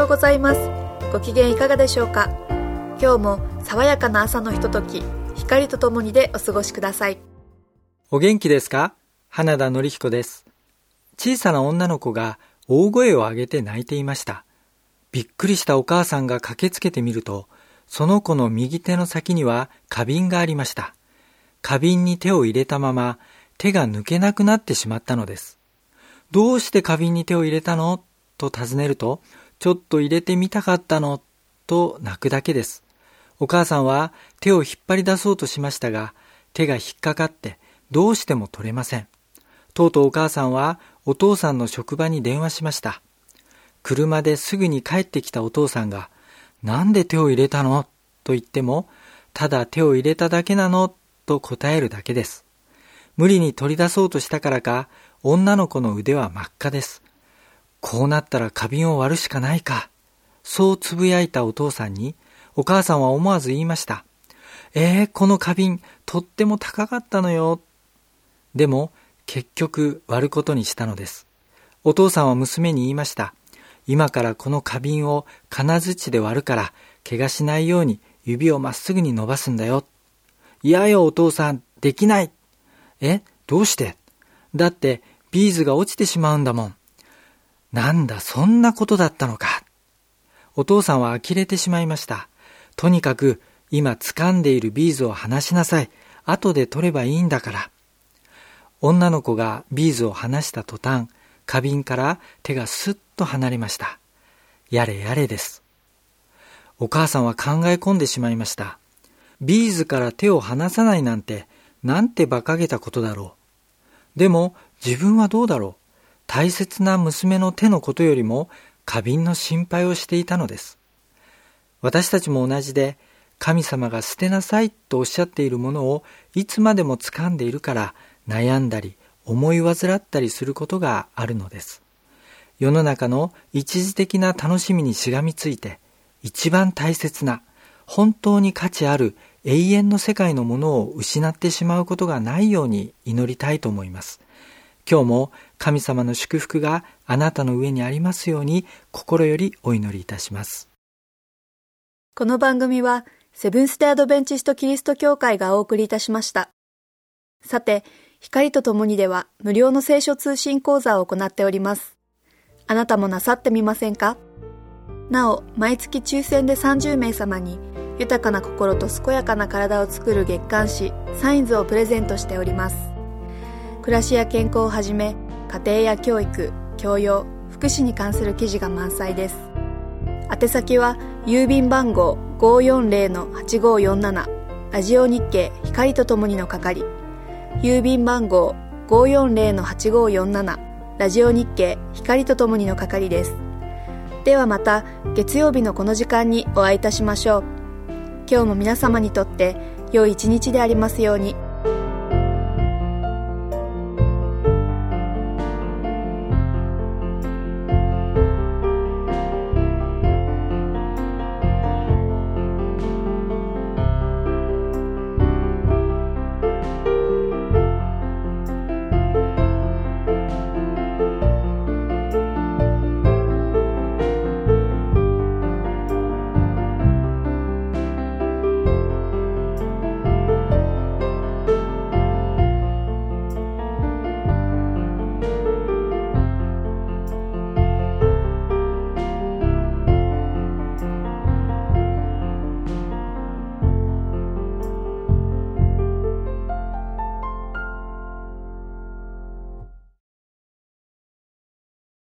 ございます。ご機嫌いかがでしょうか。今日も爽やかな朝のひととき、光とともにでお過ごしください。 お元気ですか？花田典彦です。小さな女の子が大声を上げて泣いていました。びっくりしたお母さんが駆けつけてみると、その子の右手の先には花瓶がありました。花瓶に手を入れたまま手が抜けなくなってしまったのです。どうして花瓶に手を入れたの？と尋ねると、ちょっと入れてみたかったのと泣くだけです。お母さんは手を引っ張り出そうとしましたが、手が引っかかってどうしても取れません。とうとうお母さんはお父さんの職場に電話しました。車ですぐに帰ってきたお父さんが、なんで手を入れたの？と言っても、ただ手を入れただけなのと答えるだけです。無理に取り出そうとしたからか、女の子の腕は真っ赤です。こうなったら花瓶を割るしかないか。そうつぶやいたお父さんに、お母さんは思わず言いました。この花瓶、とっても高かったのよ。でも、結局割ることにしたのです。お父さんは娘に言いました。今からこの花瓶を金槌で割るから、怪我しないように指をまっすぐに伸ばすんだよ。いやよお父さん、できない。どうして？だってビーズが落ちてしまうんだもん。なんだ、そんなことだったのか。お父さんは呆れてしまいました。とにかく今掴んでいるビーズを離しなさい。後で取ればいいんだから。女の子がビーズを離した途端、花瓶から手がスッと離れました。やれやれです。お母さんは考え込んでしまいました。ビーズから手を離さないなんて、なんて馬鹿げたことだろう。でも自分はどうだろう。大切な娘の手のことよりも花瓶の心配をしていたのです。私たちも同じで、神様が捨てなさいとおっしゃっているものをいつまでも掴んでいるから悩んだり思い患ったりすることがあるのです。世の中の一時的な楽しみにしがみついて、一番大切な本当に価値ある永遠の世界のものを失ってしまうことがないように祈りたいと思います。今日も神様の祝福があなたの上にありますように心よりお祈りいたします。 この番組はセブンステアドベンチストキリスト教会がお送りいたしました。さて、光とともにでは無料の聖書通信講座を行っております。あなたもなさってみませんか？なお、毎月抽選で30名様に豊かな心と健やかな体を作る月刊誌サインズをプレゼントしております。暮らしや健康をはじめ、家庭や教育、教養、福祉に関する記事が満載です。宛先は郵便番号 540-8547 ラジオ日経光とともにの係、郵便番号 540-8547 ラジオ日経光とともにの係です。ではまた月曜日のこの時間にお会いいたしましょう。今日も皆様にとって良い一日でありますように。